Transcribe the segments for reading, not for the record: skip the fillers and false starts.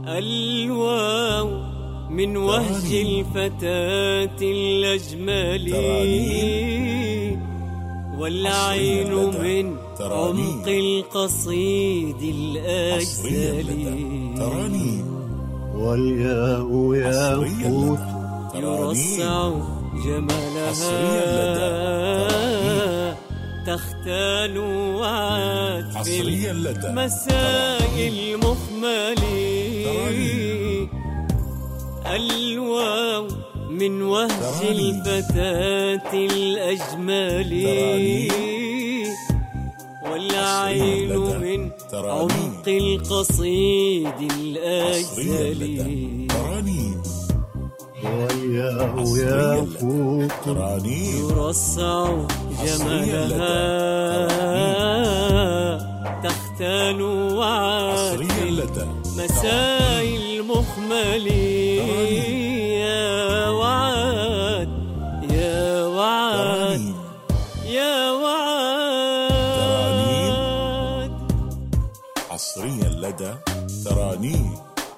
الواو من وهج الفتاة الأجمل، والعين من عمق القصيد الأجزل، والياء ياقوت يرصع جمالها تختال وعد في المساء المخمل. الواو من وهج الفتاة الأجمل، والعين من عمق القصيد الأجزل، والياء ياقوت يرصع جمالها تختال وعد في المساء المخمل. يا وعد يا وعد يا وعد. حصريا لدى ترانيم.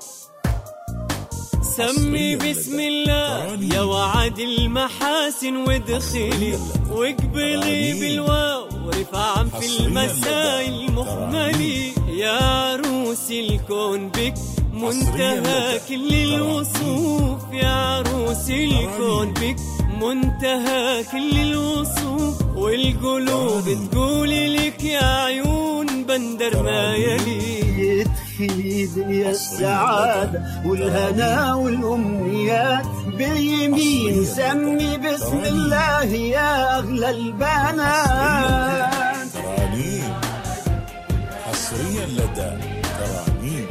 سمي بسم الله يا وعد المحاسن، وادخلي واقبلي بالواو رفعا في المساء المخمل. يا عروس الكون بك منتهى كل الوصوف، يا عروس الكون بك منتهى كل الوصوف، والقلوب تقولي لك يا عيون بندر ما يلي. يدخلي دنيا السعادة والهنا والأمنيات باليمين، سمي بسم الله يا أغلى البنات. ترانيم حصريا لدى ترانيم.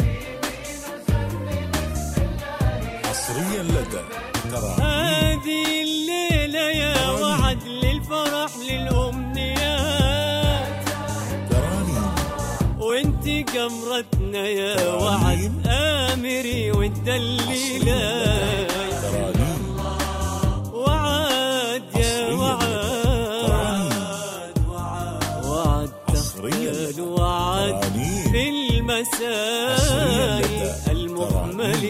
حصريا لدى ترانيم. هذه الليلة يا وعد للفرح للأمنيات، وانتي قمرتنا يا وعد آمري والدليلات. وعد يا وعد وعد تختال وعد في المساء المخمل.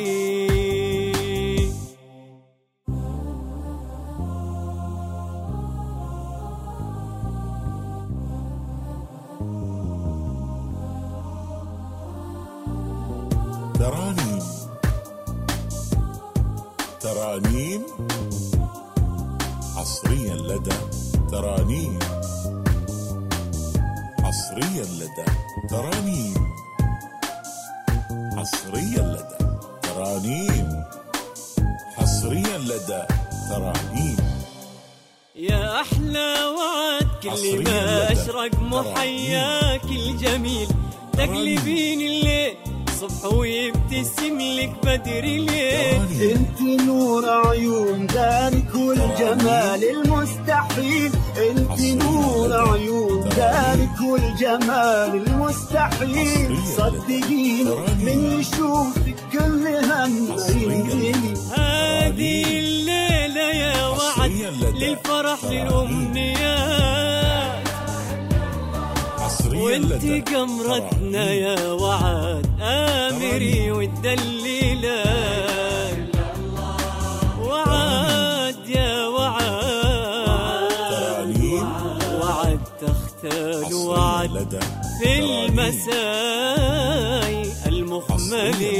ترانيم. ترانيم حصريا لدى ترانيم. حصريا لدى ترانيم. حصريا لدى ترانيم. حصريا لدى ترانيم. يا أحلى وعد كل ما أشرق محياك الجميل، تقلبين الليل صبح ويبتسم لك بدر الليل. انت نور عيون دارك والجمال المستحيل، انت نور عيون دارك والجمال المستحيل. صدقيني من يشوفك كل هم ينزلي. هذه الليلة يا وعد للفرح للأمنيات، وانتي قمرتنا يا وعد آمري والدليلات. وعد يا وعد وعد تختال وعد في المساء المخمل.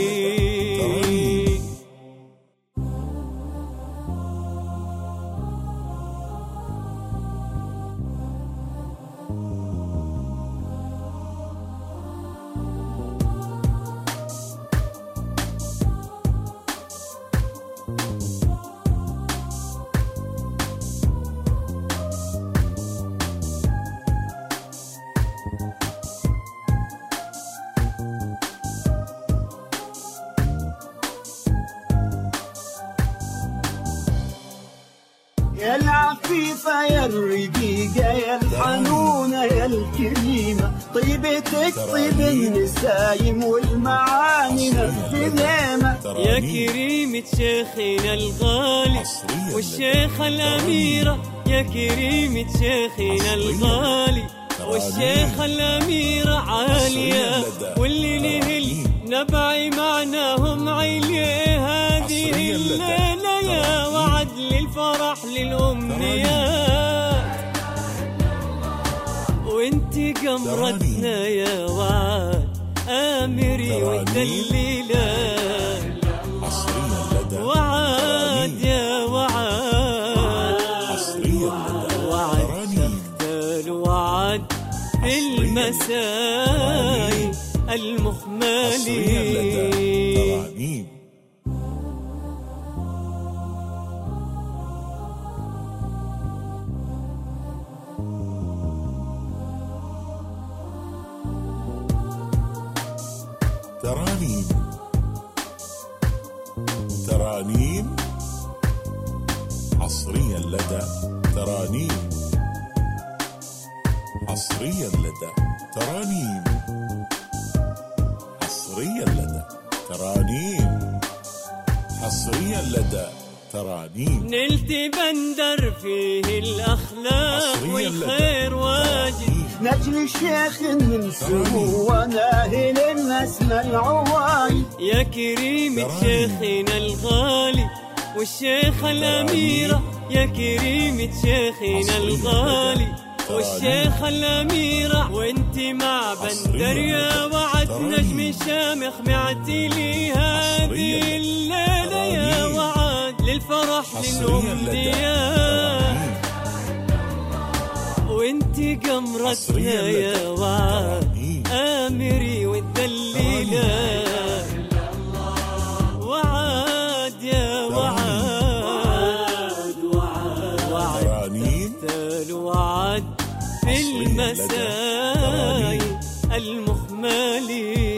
يا العفيفة يا الرقيقة يا الحنونة يا الكريمة، طيبتك طيب النسايم والمعاني نفذ نعمة. يا كريمة شيخنا الغالي والشيخة الأميرة، يا كريمة شيخنا الغالي والشيخة الأميرة عالية، واللي نهل نبعي معناهم قمرتنا يا وعد آمري والدليلة وعد يا وعد وعد تختال وعد في المساء المخملي ترانيم ترانيم حصريا لدى ترانيم حصريا لدى ترانيم حصريا لدى ترانيم حصريا لدى ترانيم نلت بندر فيه الأخلاق والخير واجد نجل الشيخ من سمو وناهل النسم العوايد يا كريمة شيخنا الغالي والشيخ الأميرة يا كريمة شيخنا الغالي والشيخ الأميرة وانت مع بندر يا وعد نجم شامخ معتي لي هذه الليلة يا وعد للفرح للأمنيات وانت قمرتنا يا وعد آمري والدليلة وعد يا وعد تختال وعد في المساء المخملي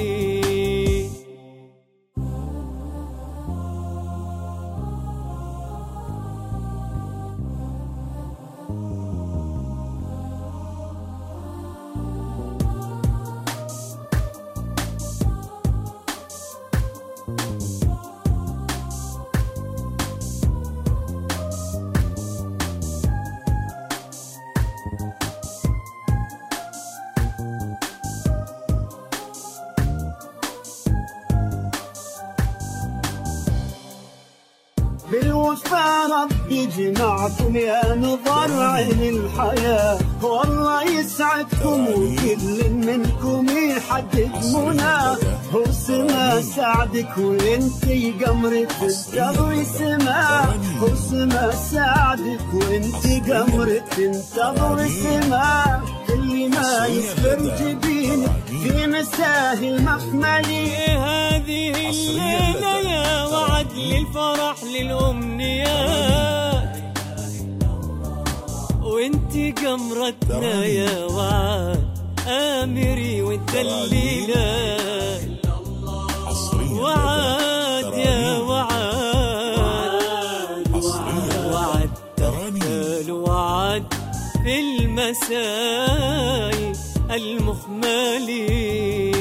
بالوفا ربي جمعكم يا نظر عين الحياة والله يسعدكم وكل منكم يحدد مناه وسما سعدك وانتي قمرة تنتظري سما وسما سعدك وانتي قمرة تنتظري سما كل ما يصبر جبينك في مساه المخملي هذه الليلة يا وعد للفرح للأمنيات وانتي قمرتنا يا وعد آمري والدليلة وعد يا وعد وعد تختال وعد في المساء المخملي